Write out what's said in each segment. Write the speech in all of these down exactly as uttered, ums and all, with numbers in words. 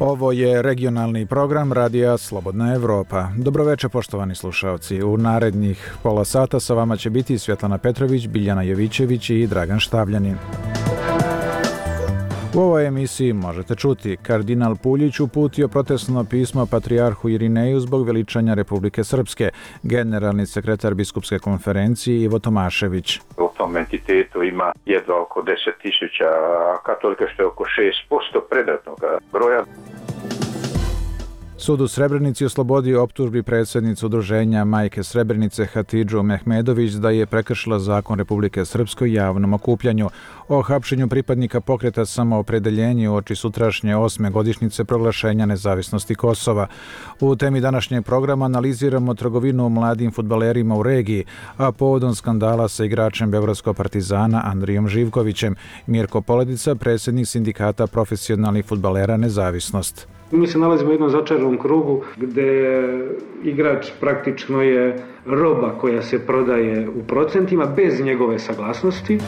Ovo je regionalni program Radija Slobodna Evropa. Dobroveče, poštovani slušalci. U narednih pola sata sa vama će biti Svjetlana Petrović, Biljana Jovićević i Dragan Štavljanin. U ovoj emisiji možete čuti: kardinal Puljić uputio protestno pismo patrijarhu Irineju zbog veličanja Republike Srpske, generalni sekretar biskupske konferencije Ivo Tomašević. U tom entitetu ima jedva oko deset tisuća katolika, što je oko šest posto predatnog broja. Sud u Srebrenici oslobodio optužbi predsjednice udruženja Majke Srebrenice Hatidžu Mehmedović da je prekršila zakon Republike Srpske o javnom okupljanju. O hapšenju pripadnika pokreta Samoopredeljenje uoči sutrašnje osme godišnjice proglašenja nezavisnosti Kosova. U temi današnjeg programa analiziramo trgovinu mladim fudbalerima u regiji, a povodom skandala sa igračem Beogradskog Partizana Andrijom Živkovićem. Mirko Poledica, predsjednik sindikata profesionalnih fudbalera Nezavisnost. Mi se nalazimo u jednom začaranom krugu gdje igrač praktično je roba koja se prodaje u procentima bez njegove saglasnosti.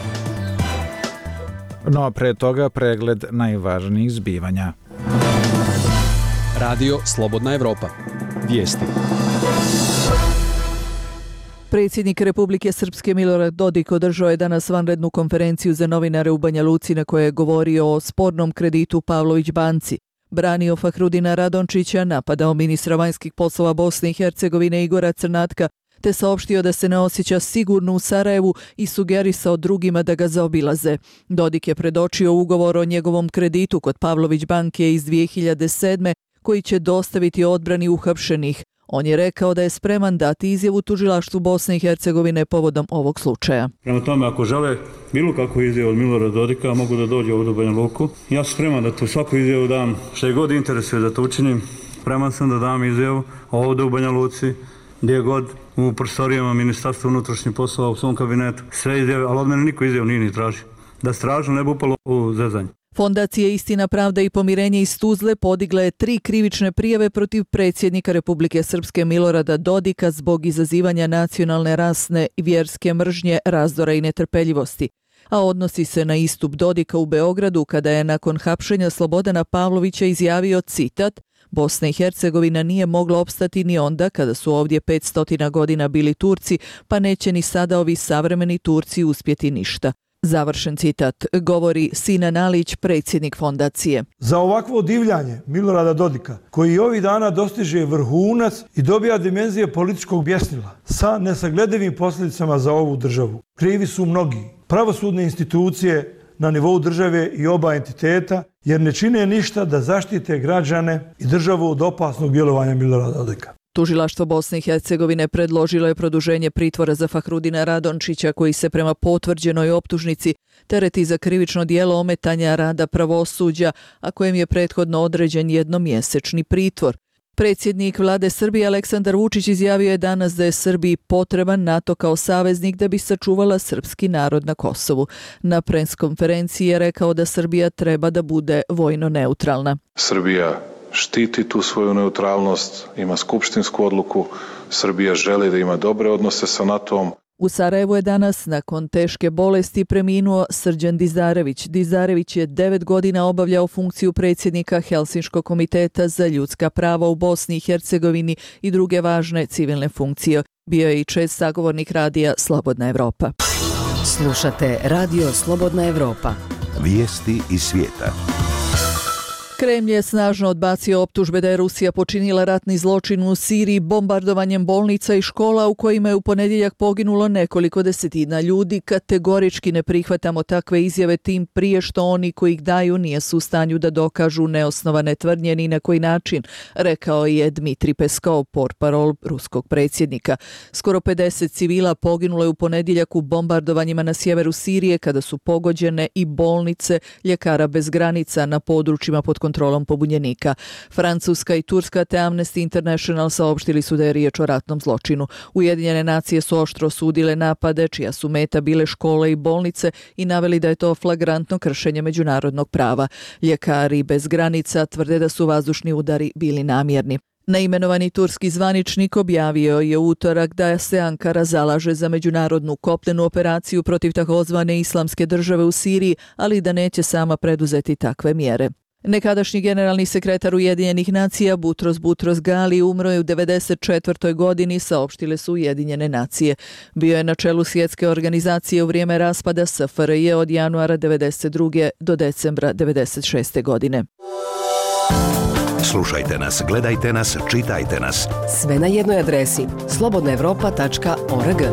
No, pre toga pregled najvažnijih zbivanja. Radio Slobodna Evropa. Vijesti. Predsjednik Republike Srpske Milorad Dodik održao je danas vanrednu konferenciju za novinare u Banja Luci na kojoj je govorio o spornom kreditu Pavlović banci. Branio Fahrudina Radončića, napadao ministra vanjskih poslova Bosne i Hercegovine Igora Crnatka, te saopštio da se ne osjeća sigurno u Sarajevu i sugerisao drugima da ga zaobilaze. Dodik je predočio ugovor o njegovom kreditu kod Pavlović banke iz dvije hiljade sedme koji će dostaviti odbrani uhapšenih. On je rekao da je spreman dati izjavu tužilaštvu Bosne i Hercegovine povodom ovog slučaja. Prema tome, ako žele bilo kakvu izjavu od Milorada Dodika, mogu da dođu ovdje u Banja Luku. Ja sam spreman da tu svaku izjavu dam, što je god interesuje da to učinim. Spreman sam da dam izjavu ovdje u Banja Luci, gdje god, u prostorijama Ministarstva unutrašnjih poslova, u svom kabinetu. Sve izjave, ali od mene niko izjavu nije ni traži. Da stražno ne bi upalo u zezanje. Fondacija Istina, pravda i pomirenje iz Tuzle podigla je tri krivične prijave protiv predsjednika Republike Srpske Milorada Dodika zbog izazivanja nacionalne, rasne i vjerske mržnje, razdora i netrpeljivosti. A odnosi se na istup Dodika u Beogradu kada je nakon hapšenja Slobodana Pavlovića izjavio, citat: Bosna i Hercegovina nije mogla opstati ni onda kada su ovdje petsto godina bili Turci, pa neće ni sada ovi savremeni Turci uspjeti ništa. Završen citat, govori Sinan Alić, predsjednik fondacije. Za ovakvo divljanje Milorada Dodika, koji ovih dana dostiže vrhunac i dobija dimenzije političkog bjesnila, sa nesagledivim posljedicama za ovu državu. Krivi su mnogi. Pravosudne institucije na nivou države i oba entiteta, jer ne čine ništa da zaštite građane i državu od opasnog djelovanja Milorada Dodika. Tužilaštvo Bosne i Hercegovine predložilo je produženje pritvora za Fahrudina Radončića, koji se prema potvrđenoj optužnici tereti za krivično djelo ometanja rada pravosuđa, a kojem je prethodno određen jednomjesečni pritvor. Predsjednik vlade Srbije Aleksandar Vučić izjavio je danas da je Srbiji potreban NATO kao saveznik da bi sačuvala srpski narod na Kosovu. Na preskonferenciji je rekao da Srbija treba da bude vojno neutralna. Srbija štiti tu svoju neutralnost, ima skupštinsku odluku, Srbija želi da ima dobre odnose sa NATO-om. U Sarajevu je danas nakon teške bolesti preminuo Srđan Dizarević. Dizarević je devet godina obavljao funkciju predsjednika Helsinškog komiteta za ljudska prava u Bosni i Hercegovini i druge važne civilne funkcije. Bio je i čest sagovornik radija Slobodna Evropa. Slušate Radio Slobodna Evropa. Vijesti iz svijeta. Kremlj je snažno odbacio optužbe da je Rusija počinila ratni zločin u Siriji bombardovanjem bolnica i škola u kojima je u ponedjeljak poginulo nekoliko desetina ljudi. Kategorički ne prihvatamo takve izjave, tim prije što oni koji ih daju nisu u stanju da dokažu neosnovane tvrdnje ni na koji način, rekao je Dmitri Peskov, portparol ruskog predsjednika. Skoro pedeset civila poginulo je u ponedjeljak u bombardovanjima na sjeveru Sirije kada su pogođene i bolnice Ljekara bez granica na područjima pod kontrolom pobunjenika. Francuska i Turska te Amnesty International saopštili su da je riječ o ratnom zločinu. Ujedinjene nacije su oštro osudile napade čija su meta bile škole i bolnice i naveli da je to flagrantno kršenje međunarodnog prava. Ljekari bez granica tvrde da su vazdušni udari bili namjerni. Neimenovani turski zvaničnik objavio je utorak da se Ankara zalaže za međunarodnu kopnenu operaciju protiv takozvane islamske države u Siriji, ali da neće sama preduzeti takve mjere. Nekadašnji generalni sekretar Ujedinjenih nacija Butros Butros Gali umro je u devedeset četvrtoj godini, saopštile su Ujedinjene nacije. Bio je na čelu svjetske organizacije u vrijeme raspada S F R J od januara devedeset druge do decembra devedeset šeste godine. Slušajte nas, gledajte nas, čitajte nas. Sve na jednoj adresi slobodna evropa tačka org.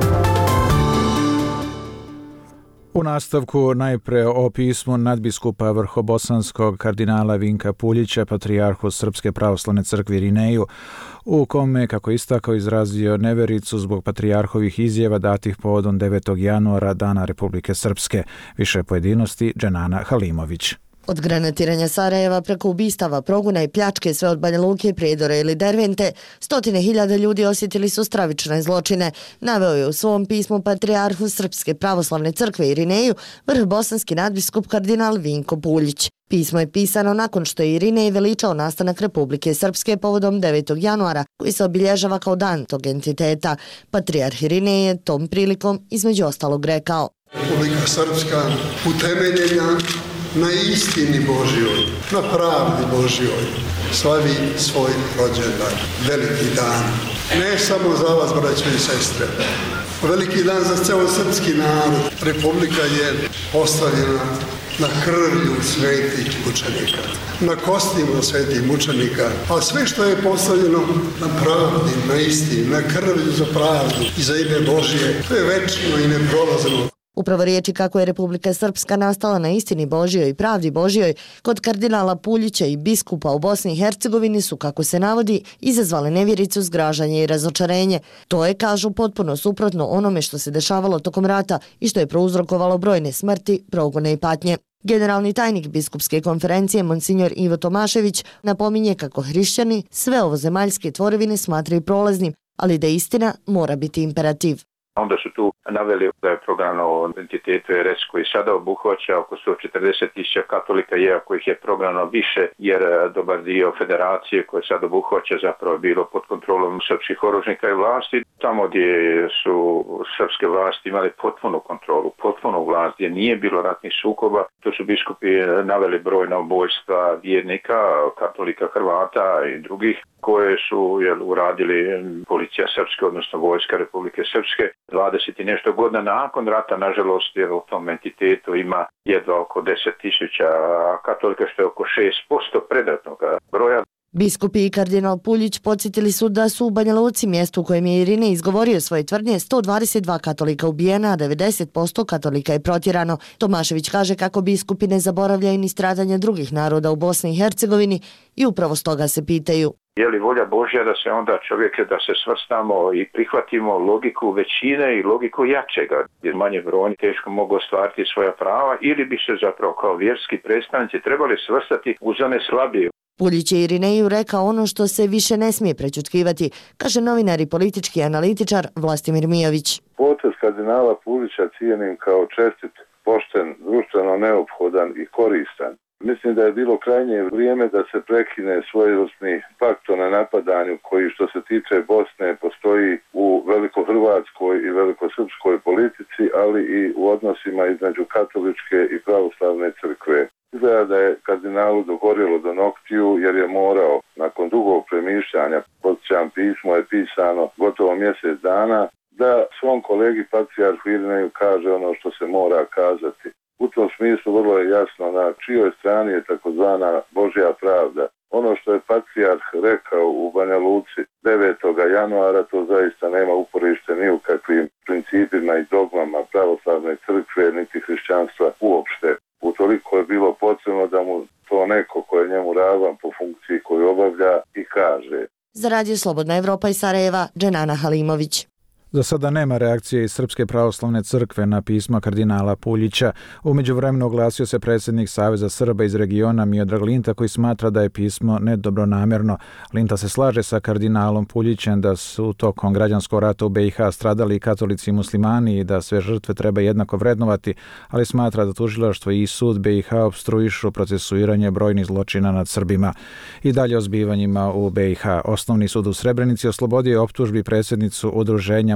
U nastavku najpre o pismu nadbiskupa vrhobosanskog kardinala Vinka Puljića, patrijarhu Srpske pravoslavne crkve Irineju, u kome, kako istakao, izrazio nevericu zbog patrijarhovih izjava datih povodom devetog januara, Dana Republike Srpske. Više pojedinosti Dženana Halimović. Od granatiranja Sarajeva preko ubistava, proguna i pljačke sve od Banja Luke, Prijedora ili Dervente, stotine hiljada ljudi osjetili su stravične zločine. Naveo je u svom pismu patrijarhu Srpske pravoslavne crkve Irineju vrhbosanski nadbiskup kardinal Vinko Puljić. Pismo je pisano nakon što je Irinej veličao nastanak Republike Srpske povodom devetog januara, koji se obilježava kao dan tog entiteta. Patrijarh Irinej je tom prilikom između ostalog rekao: Republika Srpska utemeljena na istini Božjoj, na pravdi Božjoj, slavi svoj rođendan, veliki dan. Ne samo za vas, braćo i sestre, veliki dan za ceo srpski narod. Republika je postavljena na krvlju svetih mučenika, na kostima svetih mučenika, a sve što je postavljeno na pravdi, na istini, na krvlju za pravdu i za ime Božje, to je večno i neprolazno. Upravo riječi kako je Republika Srpska nastala na istini Božjoj i pravdi Božjoj kod kardinala Puljića i biskupa u Bosni i Hercegovini su, kako se navodi, izazvale nevjericu, zgražanje i razočarenje. To je, kažu, potpuno suprotno onome što se dešavalo tokom rata i što je prouzrokovalo brojne smrti, progone i patnje. Generalni tajnik biskupske konferencije Monsignor Ivo Tomašević napominje kako hrišćani sve ovozemaljske tvorevine smatraju prolaznim, ali da istina mora biti imperativ. Onda su tu naveli da je prognano entitetu R S koji sada obuhvaća oko sto četrdeset tisuća katolika, iako ih je prognano više, jer dobar dio federacije koje sad obuhvaća zapravo bilo pod kontrolom srpskih oružnika i vlasti. Tamo gdje su srpske vlasti imali potpunu kontrolu, potpunu vlast, gdje nije bilo ratnih sukoba, to su biskupi naveli brojna ubojstva vjernika, katolika, Hrvata i drugih, koje su jel, uradili policija srpske, odnosno vojska Republike Srpske. dvadeset i nešto godina nakon rata, nažalost, jer u tom entitetu ima jedva oko deset tisuća katolika, što je oko šest posto predratnog broja. Biskupi i kardinal Puljić podsjetili su da su u Banja Luci, mjestu u kojem je Irinej izgovorio svoje tvrdnje, sto dvadeset dva katolika ubijena, a devedeset posto katolika je protjerano. Tomašević kaže kako biskupi ne zaboravljaju ni stradanja drugih naroda u Bosni i Hercegovini i upravo stoga se pitaju: je li volja Božja da se onda čovjeke, da se svrstamo i prihvatimo logiku većine i logiku jačega, jer manje brojni teško mogu ostvariti svoja prava, ili bi se zapravo kao vjerski predstavnici trebali svrstati uz one slabije. Puljić je Irineju rekao ono što se više ne smije prečutkivati, kaže novinar i politički analitičar Vlastimir Mijović. Potez kardinala Puljića cijenim kao čestit, pošten, društveno neophodan i koristan. Mislim da je bilo krajnje vrijeme da se prekine svojevrsni pakt o nenapadanju koji, što se tiče Bosne, postoji u velikohrvatskoj i velikosrpskoj politici, ali i u odnosima između katoličke i pravoslavne crkve. Izgleda da je kardinalu dogorjelo do noktiju, jer je morao, nakon dugog premišljanja, podsjećam, pismo je pisano gotovo mjesec dana, da svom kolegi patrijarhu Irineju kaže ono što se mora kazati. U tom smislu vrlo je jasno na čijoj strani je takozvana Božja pravda. Ono što je patrijarh rekao u Banja Luci devetog januara, to zaista nema uporište ni u kakvim principima i dogmama pravoslavne crkve niti hrišćanstva uopšte. Utoliko je bilo potrebno da mu to neko ko je njemu ravan po funkciji koju obavlja i kaže. Za Radio Slobodna Evropa iz Sarajeva, Dženana Halimović. Za sada nema reakcije iz Srpske pravoslavne crkve na pisma kardinala Puljića. U međuvremenu oglasio se predsjednik Saveza Srba iz regiona Miodrag Linta, koji smatra da je pismo nedobronamjerno. Linta se slaže sa kardinalom Puljićem da su tokom građanskog rata u B i H stradali i katolici i muslimani i da sve žrtve treba jednako vrednovati, ali smatra da tužilaštvo i sud B i H opstruišu procesuiranje brojnih zločina nad Srbima. I dalje o zbivanjima u B i H. Osnovni sud u Srebrenici oslobodio je optužbi predsjednicu udruženja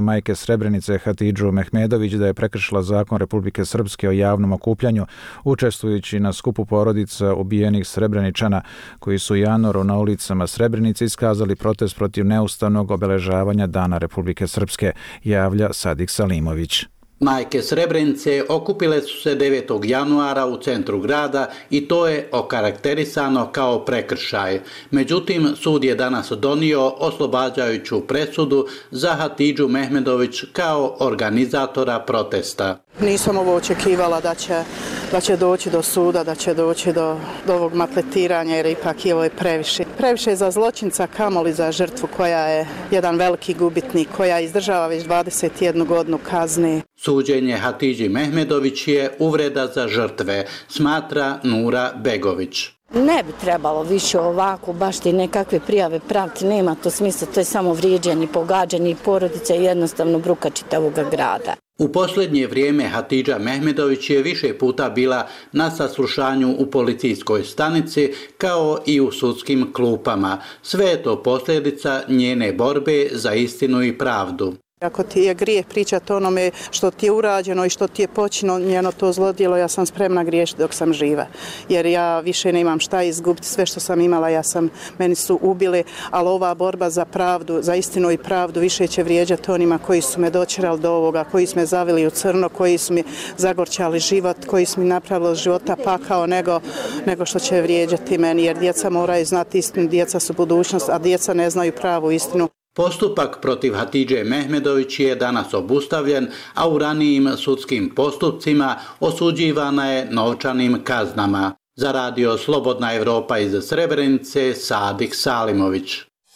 majke Srebrenice Hatidžu Mehmedović da je prekršila zakon Republike Srpske o javnom okupljanju, učestvujući na skupu porodica ubijenih Srebreničana koji su u januaru na ulicama Srebrenice iskazali protest protiv neustavnog obeležavanja Dana Republike Srpske, javlja Sadik Salimović. Majke Srebrenice okupile su se devetog januara u centru grada i to je okarakterisano kao prekršaj. Međutim, sud je danas donio oslobađajuću presudu za Hatidžu Mehmedović kao organizatora protesta. Nisam ovo očekivala da će, da će doći do suda, da će doći do, do ovog maltretiranja jer ipak je ovo je previše. Previše za zločinca, kamoli za žrtvu koja je jedan veliki gubitnik, koja izdržava već dvadeset jednu godinu kazni. Suđenje Hatidži Mehmedović je uvreda za žrtve, smatra Nura Begović. Ne bi trebalo više ovako, baš ti nekakve prijave praviti, nema to smisla, to je samo vrijeđanje, pogađanje porodice i jednostavno bruka čitavoga grada. U posljednje vrijeme Hatidža Mehmedović je više puta bila na saslušanju u policijskoj stanici kao i u sudskim klupama. Sve je to posljedica njene borbe za istinu i pravdu. Ako ti je grijeh pričati onome što ti je urađeno i što ti je počinjeno to zlodjelo, ja sam spremna griješiti dok sam živa. Jer ja više nemam šta izgubiti, sve što sam imala, ja sam, meni su ubili, ali ova borba za pravdu, za istinu i pravdu više će vrijeđati onima koji su me dočerali do ovoga, koji su me zavili u crno, koji su mi zagorčali život, koji su mi napravili od života pakao nego, nego što će vrijeđati meni. Jer djeca moraju znati istinu, djeca su budućnost, a djeca ne znaju pravu istinu. Postupak protiv Hatidže Mehmedović je danas obustavljen, a u ranijim sudskim postupcima osuđivana je novčanim kaznama. Za radio Slobodna Evropa iz Srebrenice, Sadik Salimović.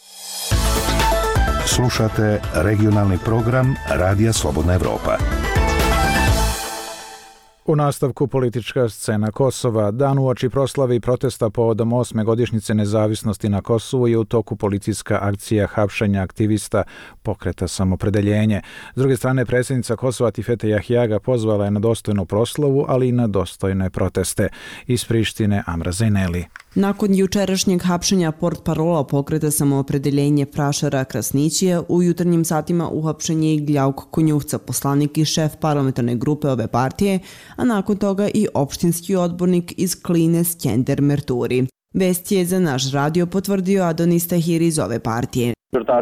Slušate regionalni program Radija Slobodna Evropa. U nastavku politička scena Kosova. Dan uoči proslave i protesta povodom osme godišnjice nezavisnosti na Kosovu je u toku policijska akcija hapšenja aktivista pokreta Samopredeljenje. S druge strane, predsjednica Kosova Tifete Jahjaga pozvala je na dostojnu proslavu, ali i na dostojne proteste. Iz Prištine Amra Zajneli. Nakon jučerašnjeg hapšenja portparola pokreta Samoopredeljenje Prašara Krasnićija, u jutarnjim satima uhapšen je i Gljauk Konjuhca, poslanik i šef parlamentarne grupe ove partije, a nakon toga i opštinski odbornik iz Kline Skender Merturi. Vest je za naš radio potvrdio Adonis Tahiri iz ove partije.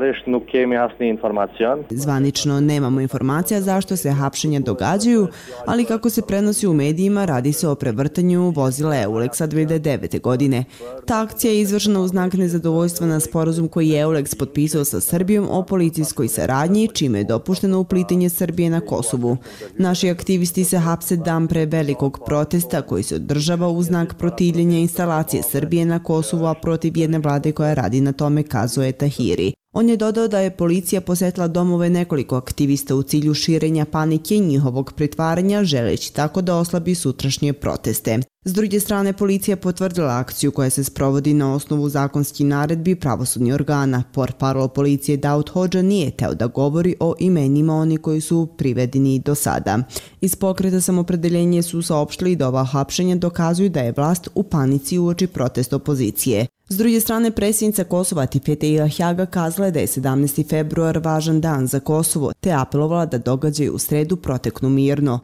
Zvanično nemamo informacija zašto se hapšenja događaju, ali kako se prenosi u medijima, radi se o prevrtanju vozila Eulexa dve hiljade devete. godine. Ta akcija je izvršena u znak nezadovoljstva na sporazum koji je Eulex potpisao sa Srbijom o policijskoj saradnji, čime je dopušteno uplitanje Srbije na Kosovu. Naši aktivisti se hapse dan pre velikog protesta koji se održava u znak protivljenja instalacije Srbije na Kosovu, a protiv jedne vlade koja radi na tome, kazuje Tahiri. On je dodao da je policija posetila domove nekoliko aktivista u cilju širenja panike i njihovog pritvaranja, želeći tako da oslabi sutrašnje proteste. S druge strane, policija potvrdila akciju koja se sprovodi na osnovu zakonskih naredbi pravosudnih organa. Portparol policije Daud Hodža nije teo da govori o imenima oni koji su privedeni do sada. Iz pokreta Samopredeljenje su saopštili da ova hapšenja dokazuju da je vlast u panici uoči protest opozicije. S druge strane, predsjednica Kosova Tifete Jahjaga kazala je da je sedamnaesti februar važan dan za Kosovo, te apelovala da događaji u sredu proteknu mirno.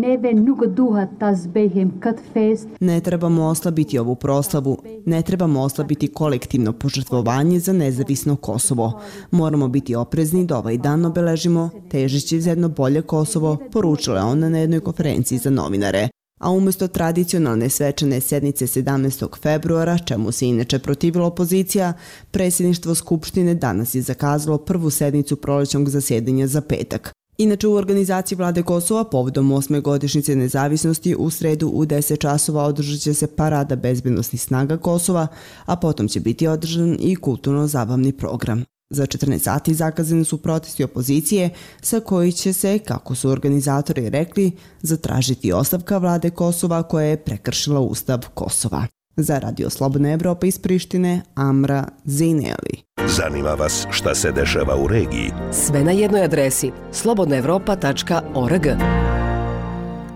Ne trebamo oslabiti ovu proslavu, ne trebamo oslabiti kolektivno požrtvovanje za nezavisno Kosovo. Moramo biti oprezni da ovaj dan obeležimo, težeći za jedno bolje Kosovo, poručila je ona na jednoj konferenciji za novinare. A umjesto tradicionalne svečane sednice sedamnaestog februara, čemu se inače protivila opozicija, predsjedništvo Skupštine danas je zakazalo prvu sednicu prolećnog zasjedanja za petak. Inače, u organizaciji vlade Kosova povodom osme godišnjice nezavisnosti u sredu u deset časova održat će se parada bezbednosnih snaga Kosova, a potom će biti održan i kulturno-zabavni program. Za četrnaest sati zakazani su protesti opozicije sa koji će se, kako su organizatori rekli, zatražiti ostavka vlade Kosova koja je prekršila Ustav Kosova. Za Radio Slobodna Evropa iz Prištine, Amra Zajneli. Zanima vas šta se dešava u regiji? Sve na jednoj adresi slobodna evropa tačka org.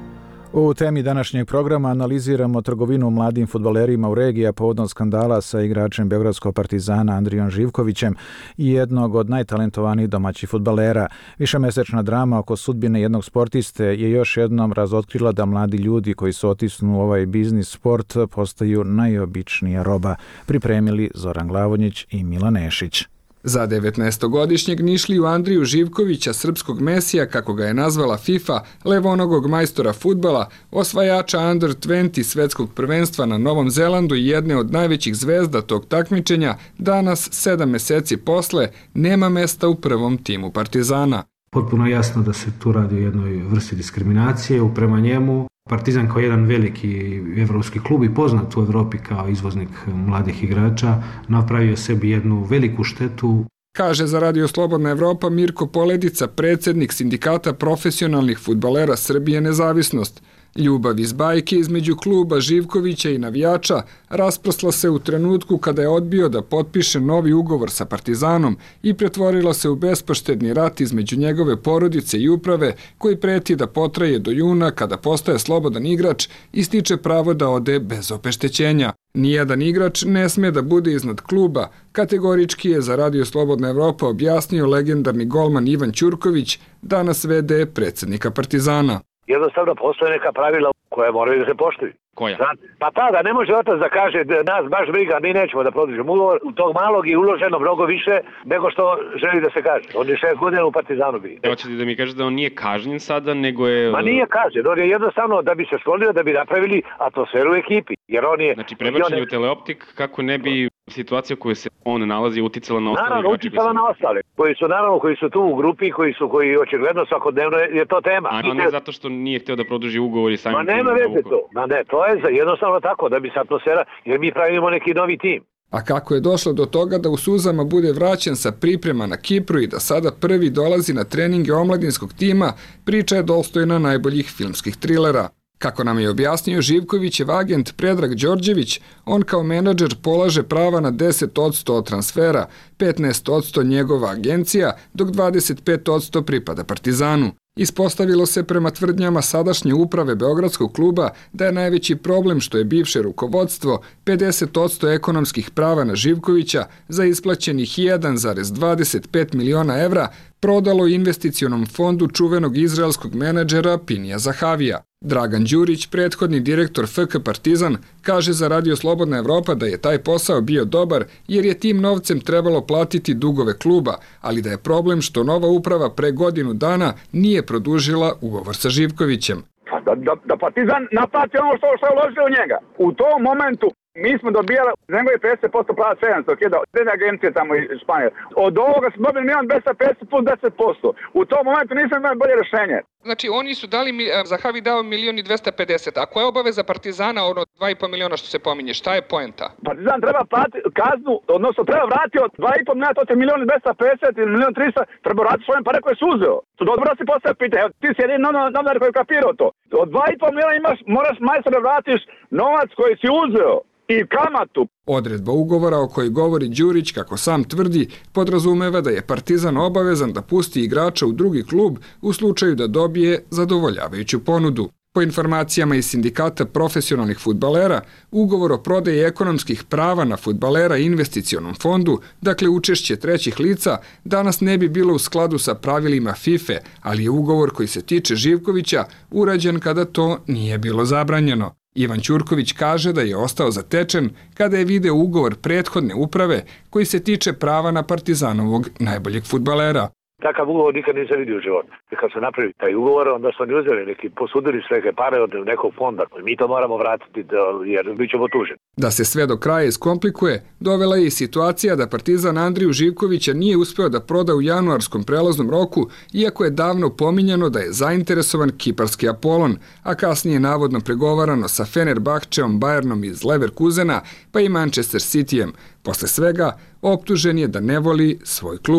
U temi današnjeg programa analiziramo trgovinu mladim fudbalerima u regiji povodom skandala sa igračem Beogradskog Partizana Andrijom Živkovićem i jednog od najtalentovanijih domaćih fudbalera. Višemesečna drama oko sudbine jednog sportiste je još jednom razotkrila da mladi ljudi koji su otisnu u ovaj biznis sport postaju najobičnija roba. Pripremili Zoran Glavonjić i Milan Nešić. Za devetnaestogodišnjeg Nišliju Andriju Živkovića, srpskog mesija, kako ga je nazvala FIFA, levonogog majstora fudbala, osvajača Under dvadeset svetskog prvenstva na Novom Zelandu i jedne od najvećih zvezda tog takmičenja, danas, sedam meseci posle, nema mesta u prvom timu Partizana. Potpuno jasno da se tu radi o jednoj vrsti diskriminacije prema njemu. Partizan kao jedan veliki evropski klub i poznat u Evropi kao izvoznik mladih igrača napravio sebi jednu veliku štetu. Kaže za Radio Slobodna Evropa Mirko Poledica, predsjednik Sindikata profesionalnih fudbalera Srbije Nezavisnost. Ljubav iz bajke između kluba Živkovića i navijača rasprosla se u trenutku kada je odbio da potpiše novi ugovor sa Partizanom i pretvorila se u bespoštedni rat između njegove porodice i uprave koji preti da potraje do juna kada postaje slobodan igrač i stiče pravo da ode bez obeštećenja. Nijedan igrač ne sme da bude iznad kluba, kategorički je za Radio Slobodna Evropa objasnio legendarni golman Ivan Ćurković, danas ve de predsjednika Partizana. Jednostavno postoje neka pravila koje moraju da se poštuju. Koja? Pa ta da ne može otac da kaže da nas baš briga, mi nećemo da produžimo ugovor, u tog malog je uloženo mnogo više nego što želi da se kaže. On je šest godina u Partizanu bio. Hoćete da mi kažete da on nije kažnjen sada, nego je... Ma nije kažnjen, on je jednostavno da bi se sklonio, da bi napravili atmosferu u ekipi. Jer on je... Znači prebačen je u teleoptik kako ne bi situacija koju se on nalazi uticala na ostale igrače. Naravno, uticala na ostale. Koji su naravno, koji su tu u grupi, koji su, koji očigledno svakodnevno je to tema. A ne zato što nije hteo da produži ugovor i samim... Ma nema veze to. Ma ne, to je jednostavno tako, da bi se atmosfera, jer mi pravimo neki novi tim. A kako je došlo do toga da u suzama bude vraćen sa priprema na Kipru i da sada prvi dolazi na treninge omladinskog tima, priča je dostojna najboljih filmskih trilera. Kako nam je objasnio Živkovićev agent Predrag Đorđević, on kao menadžer polaže prava na deset posto od transfera, petnaest posto njegova agencija, dok dvadeset pet posto pripada Partizanu. Ispostavilo se prema tvrdnjama sadašnje uprave Beogradskog kluba da je najveći problem što je bivše rukovodstvo pedeset posto ekonomskih prava na Živkovića za isplaćenih jedan zarez dvadeset pet miliona evra prodalo investicionom fondu čuvenog izraelskog menadžera Pinija Zahavija. Dragan Đurić, prethodni direktor F K Partizan, kaže za Radio Slobodna Evropa da je taj posao bio dobar jer je tim novcem trebalo platiti dugove kluba, ali da je problem što nova uprava pre godinu dana nije produžila ugovor sa Živkovićem. Da, da, da Partizan naplati ono što, što je uložio u njega. U tom momentu mi smo dobijali nego je pedeset posto prava sedamsto hiljada, jedne agencije tamo iz Španije. Od ovoga smo dobili milion dvesta pedeset plus deset posto. U tom momentu nismo imali bolje rješenje. Znači oni su dali, Zahavi dao milion i dvesta pedeset, a koja je obaveza Partizana ono dva i po miliona što se pominje, šta je poenta? Partizan treba platiti kaznu, odnosno treba vratiti od dva i po miliona, to je milion i dvesta pedeset ili milion trista, treba vratiti svoje pare koje su uzeo. To dobro da se postavlja pitanje, evo ti si jedin novinar koji je kapirao to. Od dva i po miliona imaš, moraš majstore vratiš novac koji si uzeo i kamatu. Odredba ugovora o kojoj govori Đurić, kako sam tvrdi, podrazumeva da je Partizan obavezan da pusti igrača u drugi klub u slučaju da dobije zadovoljavajuću ponudu. Po informacijama iz Sindikata profesionalnih fudbalera, ugovor o prodaji ekonomskih prava na fudbalera i investicionom fondu, dakle učešće trećih lica, danas ne bi bilo u skladu sa pravilima FIFA, ali je ugovor koji se tiče Živkovića urađen kada to nije bilo zabranjeno. Ivan Ćurković kaže da je ostao zatečen kada je video ugovor prethodne uprave koji se tiče prava na Partizanovog najboljeg fudbalera. Takav ugovor nikad nisam vidio u životu. Kad se napravi taj ugovor, onda su oni uzeli neki, posudili sve neke pare od nekog fonda. Mi to moramo vratiti jer bit ćemo tuženi. Da se sve do kraja iskomplikuje, dovela je i situacija da Partizan Andriju Živkovića nije uspeo da proda u januarskom prelaznom roku, iako je davno pominjano da je zainteresovan kiparski Apolon, a kasnije navodno pregovarano sa Fenerbahčeom, Bayernom iz Leverkusena, pa i Manchester Cityjem. Posle svega, optužen je da ne voli svoj klub.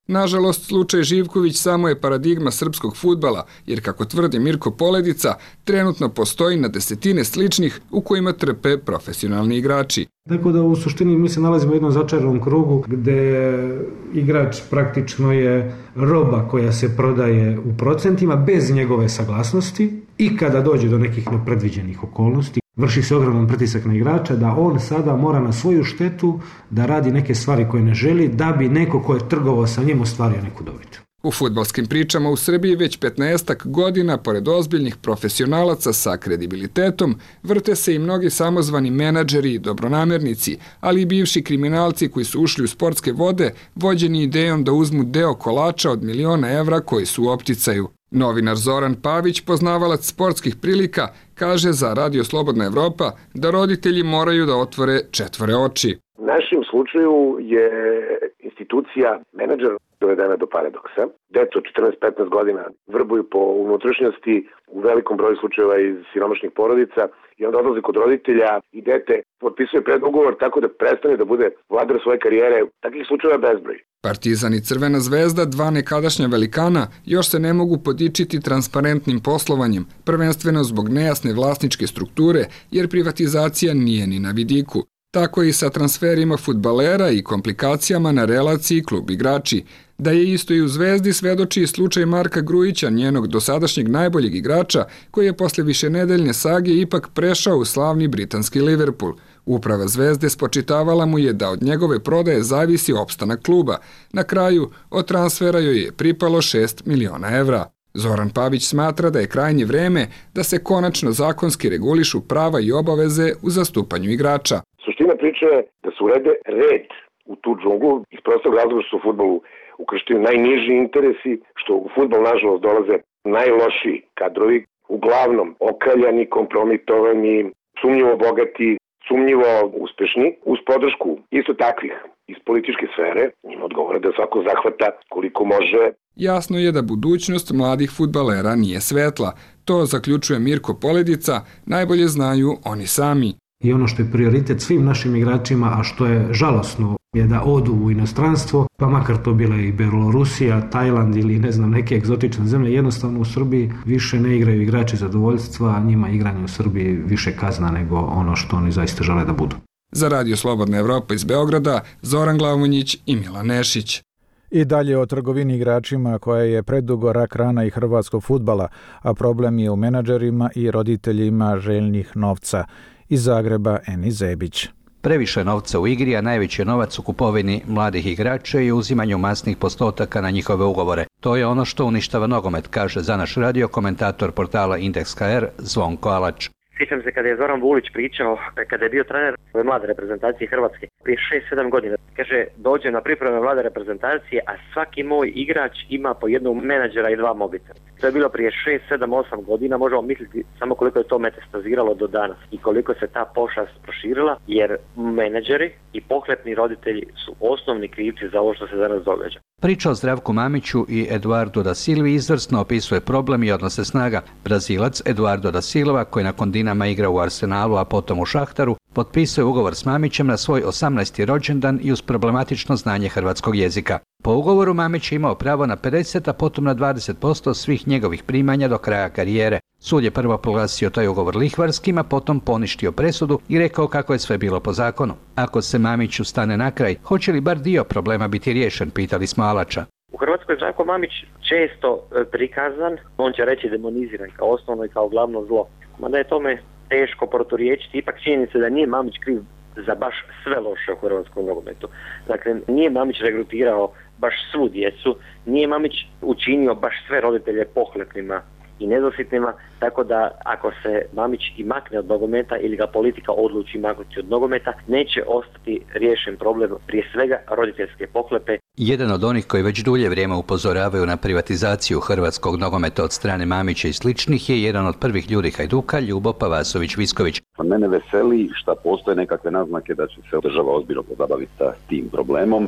Nažalost, slučaj Živković samo je paradigma srpskog fudbala, jer kako tvrdi Mirko Poledica, trenutno postoji na desetine sličnih u kojima trpe profesionalni igrači. Tako da u suštini mi se nalazimo u jednom začaranom krugu gde igrač praktično je roba koja se prodaje u procentima bez njegove saglasnosti i kada dođe do nekih nepredviđenih okolnosti, vrši se ogroman pritisak na igrača da on sada mora na svoju štetu da radi neke stvari koje ne želi da bi neko ko je trgovao sa njim ostvario neku dobit. U fudbalskim pričama u Srbiji već petnaestak godina, pored ozbiljnih profesionalaca sa kredibilitetom, vrte se i mnogi samozvani menadžeri i dobronamernici, ali i bivši kriminalci koji su ušli u sportske vode, vođeni idejom da uzmu deo kolača od miliona evra koji su u opticaju. Novinar Zoran Pavić, poznavalac sportskih prilika, kaže za Radio Slobodna Evropa da roditelji moraju da otvore četvore oči. U našem slučaju je institucija menadžer dovedena do paradoksa. Deca od četrnaest petnaest godina vrbuju po unutrašnjosti u velikom broju slučajeva iz siromašnih porodica i onda odlaze kod roditelja i dete potpisuje predugovor tako da prestane da bude vladar svoje karijere. Takvih slučajeva bezbroj. Partizan i Crvena zvezda, dva nekadašnja velikana, još se ne mogu podičiti transparentnim poslovanjem, prvenstveno zbog nejasne vlasničke strukture, jer privatizacija nije ni na vidiku. Tako i sa transferima fudbalera i komplikacijama na relaciji klub igrači. Da je isto i u Zvezdi svedoči i slučaj Marka Grujića, njenog dosadašnjeg najboljeg igrača, koji je posle višenedeljne sage ipak prešao u slavni britanski Liverpool. Uprava Zvezde spočitavala mu je da od njegove prodaje zavisi opstanak kluba. Na kraju, od transfera joj je pripalo šest miliona evra. Zoran Pavić smatra da je krajnje vreme da se konačno zakonski regulišu prava i obaveze u zastupanju igrača. Suština priče je da se urede red u tu džunglu iz prostog razloga što su u fudbalu ukršteni najniži interesi, što u fudbal nažalost dolaze najlošiji kadrovi, uglavnom okaljani, kompromitovani, sumnjivo bogati, sumnjivo uspešni, uz podršku isto takvih iz političke sfere, njima odgovara da svako zahvata koliko može. Jasno je da budućnost mladih fudbalera nije svetla. To, zaključuje Mirko Poledica, najbolje znaju oni sami. I ono što je prioritet svim našim igračima, a što je žalosno, je da odu u inostranstvo, pa makar to bila i Belorusija, Tajland ili ne znam neke egzotične zemlje, jednostavno u Srbiji više ne igraju igrači zadovoljstva, a njima igranje u Srbiji više kazna nego ono što oni zaista žele da budu. Za Radio Slobodna Evropa iz Beograda, Zoran Glavonjić i Milan Nešić. I dalje o trgovini igračima koja je predugo rak rana i hrvatskog fudbala, a problem je u menadžerima i roditeljima željnih novca. Iz Zagreba Eni Zebić. Previše novca u igri, a najveći je novac u kupovini mladih igrača i uzimanju masnih postotaka na njihove ugovore. To je ono što uništava nogomet, kaže za naš radio komentator portala Indeks ka er Zvonko Alač. Sjećam se kada je Zoran Vulić pričao, kada je bio trener mlade reprezentacije Hrvatske, prije šest sedam godina. Kaže, dođem na pripreme mlade reprezentacije, a svaki moj igrač ima po jednog menadžera i dva mobitela. To je bilo prije šest sedam osam godina, možemo misliti samo koliko je to metastaziralo do danas i koliko se ta pošast proširila, jer menadžeri i pohlepni roditelji su osnovni krivci za ovo što se danas događa. Priča o Zdravku Mamiću i Eduardo da Silvi izvrsno opisuje problem i odnose snaga. Brazilac Eduardo da Silva, koji nakon Dinama igra u Arsenalu, a potom u Šahtaru, potpisuje ugovor s Mamićem na svoj osamnaesti rođendan i uz problematično znanje hrvatskog jezika. Po ugovoru Mamić je imao pravo na pedeset, a potom na dvadeset posto svih njegovih primanja do kraja karijere. Sud je prvo proglasio taj ugovor lihvarskim, a potom poništio presudu i rekao kako je sve bilo po zakonu. Ako se Mamiću stane na kraj, hoće li bar dio problema biti riješen, pitali smo Alača. U Hrvatskoj je Zdravko Mamić često prikazan, on će reći demoniziran kao osnovno i kao glavno zlo. Mada je tome teško proturiječiti, ipak činjenica da nije Mamić kriv za baš sve loše u hrvatskom nogometu. Dakle, nije Mamić regrutirao baš svu djecu, nije Mamić učinio baš sve roditelje pohlepnima i nedositnima, tako da ako se Mamić i makne od nogometa ili ga politika odluči maknuti od nogometa, neće ostati riješen problem prije svega roditeljske pohlepe. Jedan od onih koji već dulje vrijeme upozoravaju na privatizaciju hrvatskog nogometa od strane Mamića i sličnih je jedan od prvih ljudi Hajduka, Ljubo Pavasović-Visković. Mene veseli što postoje nekakve naznake da će se država ozbiljno pozabaviti sa tim problemom,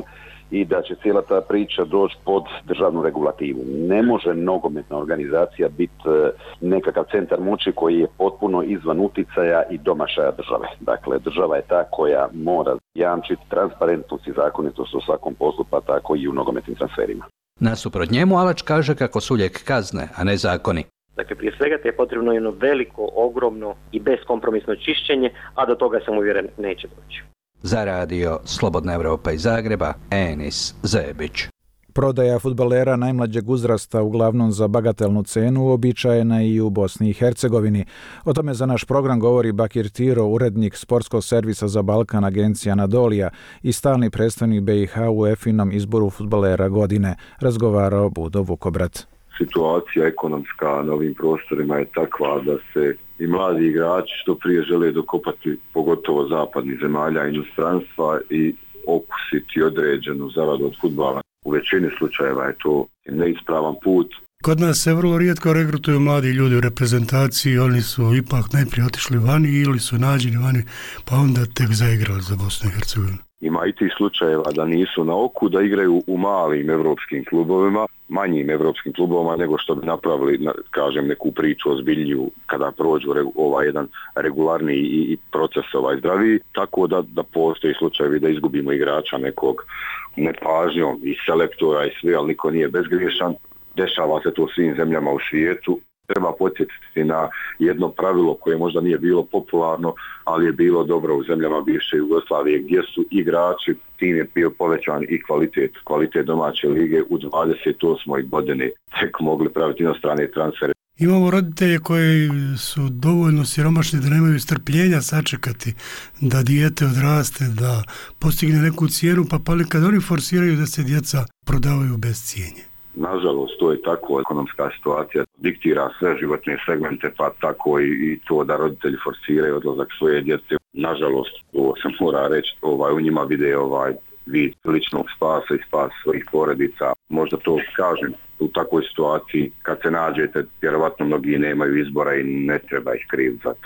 i da će cijela ta priča doći pod državnu regulativu. Ne može nogometna organizacija biti nekakav centar moći koji je potpuno izvan uticaja i domašaja države. Dakle, država je ta koja mora jamčiti transparentnost i zakonitost u svakom poslu, pa tako i u nogometnim transferima. Nasuprot njemu Alač kaže kako su lijek kazne, a ne zakoni. Dakle, prije svega te je potrebno jedno veliko, ogromno i beskompromisno čišćenje, a do toga sam uvjeren neće doći. Za radio Slobodna Evropa iz Zagreba, Enis Zebić. Prodaja fudbalera najmlađeg uzrasta uglavnom za bagatelnu cenu uobičajena i u Bosni i Hercegovini. O tome za naš program govori Bakir Tiro, urednik sportskog servisa za Balkan agencija Anadolija i stalni predstavnik B i H u E F I-nom izboru fudbalera godine, razgovarao Budo Vukobrat. Situacija ekonomska na ovim prostorima je takva da se i mladi igrači što prije žele dokopati, pogotovo zapadnih zemalja i inostranstva, i okusiti određenu zaradu od fudbala. U većini slučajeva je to neispravan put. Kod nas se vrlo rijetko regrutuju mladi ljudi u reprezentaciji, oni su ipak najprije otišli vani ili su nađeni vani, pa onda tek zaigrali za Bosnu i Hercegovinu. Ima i tih slučajeva da nisu na oku, da igraju u malim evropskim klubovima, manjim evropskim klubovima, nego što bi napravili, kažem, neku priču ozbiljniju kada prođu ovaj jedan regularni i proces ovaj zdraviji, tako da, da postoji slučajevi da izgubimo igrača nekog nepažnjom i selektora i sve, ali niko nije bezgriješan. Dešava se to svim zemljama u svijetu. Treba podsjetiti na jedno pravilo koje možda nije bilo popularno, ali je bilo dobro u zemljama bivše Jugoslavije, gdje su igrači, tim je bio povećan i kvalitet, kvalitet domaće lige u dvadeset osmoj godini tek mogli praviti inostrane transfere. Imamo roditelje koji su dovoljno siromašni da nemaju strpljenja sačekati da dijete odraste, da postigne neku cijenu, pa pa kad oni forsiraju da se djeca prodavaju bez cijenje. Nažalost, to je tako, ekonomska situacija diktira sve životne segmente, pa tako i, i to da roditelji forsiraju odlazak svoje djece. Nažalost, ovo se mora reći, ovaj, u njima vide ovaj vid ličnog spasa i spas svojih porodica. Možda to kažem, u takvoj situaciji kad se nađete, vjerovatno mnogi nemaju izbora i ne treba ih kriviti za to.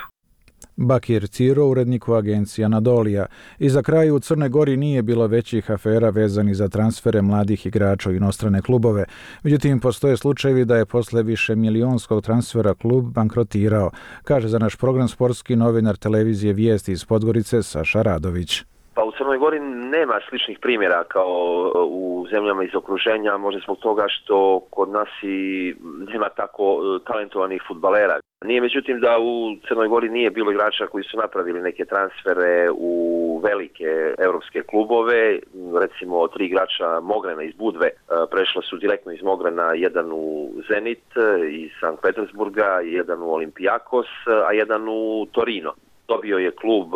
Bakir Ciro, uredniku agencija Anadolija. I za kraj, u Crnoj Gori nije bilo većih afera vezani za transfere mladih igrača u inostrane klubove. Međutim, postoje slučajevi da je posle više milijonskog transfera klub bankrotirao, kaže za naš program sportski novinar televizije Vijesti iz Podgorice Saša Radović. Pa u Crnoj Gori nema sličnih primjera kao u zemljama iz okruženja, možda zbog toga što kod nas i nema tako talentovanih fudbalera. Nije međutim da u Crnoj Gori nije bilo igrača koji su napravili neke transfere u velike europske klubove. Recimo tri igrača Mogrena iz Budve prešla su direktno iz Mogrena, jedan u Zenit iz Sankt Petersburga, jedan u Olympiakos, a jedan u Torino. Dobio je klub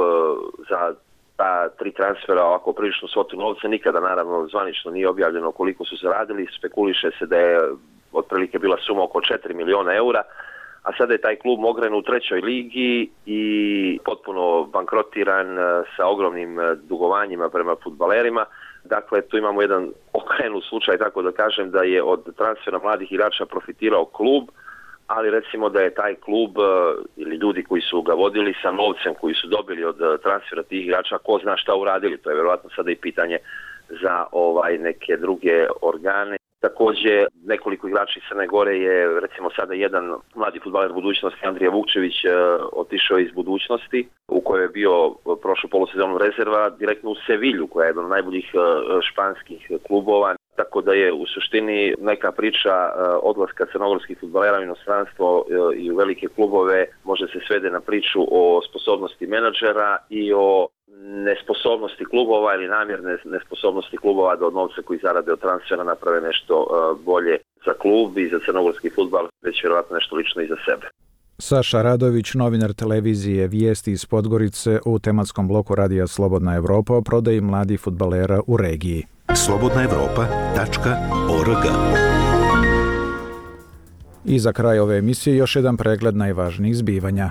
za ta tri transfera ovako prilično svotu novca, nikada naravno zvanično nije objavljeno koliko su zaradili, spekuliše se da je otprilike bila suma oko četiri milijuna eura, a sada je taj klub Mogren u trećoj ligi i potpuno bankrotiran sa ogromnim dugovanjima prema fudbalerima. Dakle, tu imamo jedan okrenut slučaj, tako da kažem, da je od transfera mladih igrača profitirao klub, ali recimo da je taj klub ili ljudi koji su ga vodili sa novcem koji su dobili od transfera tih igrača, ko zna šta uradili, to je vjerojatno sada i pitanje za ovaj neke druge organe. Također nekoliko igrača iz Crne Gore je, recimo sada jedan mladi fudbaler budućnosti, Andrija Vukčević, otišao iz Budućnosti, u kojoj je bio prošlu polusezonu rezerva, direktno u Sevilju, koja je jedan od najboljih španskih klubova. Tako da je u suštini neka priča odlaska crnogorskih fudbalera u inostranstvo i u velike klubove može se svede na priču o sposobnosti menadžera i o nesposobnosti klubova ili namjerne nesposobnosti klubova da od novca koji zarade od transfera naprave nešto bolje za klub i za crnogorski fudbal, već vjerojatno nešto lično i za sebe. Saša Radović, novinar televizije Vijesti iz Podgorice, u tematskom bloku Radija Slobodna Evropa o prodaji mladih fudbalera u regiji. slobodna evropa tačka org. I za kraj ove emisije još jedan pregled najvažnijih zbivanja.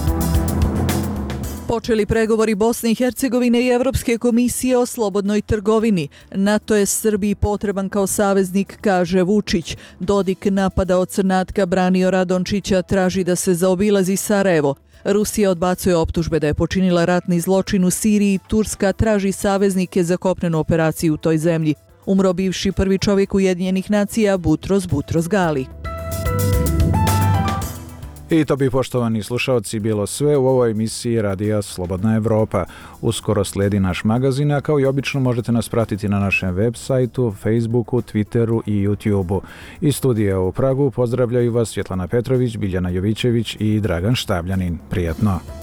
Počeli pregovori Bosne i Hercegovine i Evropske komisije o slobodnoj trgovini. NATO je Srbiji potreban kao saveznik, kaže Vučić. Dodik napada od Crnatka branio Radončića, traži da se zaobilazi Sarajevo. Rusija odbacuje optužbe da je počinila ratni zločin u Siriji, Turska traži saveznike za kopnenu operaciju u toj zemlji. Umro bivši prvi čovjek Ujedinjenih nacija Butros Butros Gali. I to bi, poštovani slušalci, bilo sve u ovoj emisiji Radija Slobodna Evropa. Uskoro slijedi naš magazin, a kao i obično možete nas pratiti na našem web sajtu, Facebooku, Twitteru i YouTubeu. Iz studija u Pragu pozdravljaju vas Svjetlana Petrović, Biljana Jovićević i Dragan Štabljanin. Prijatno!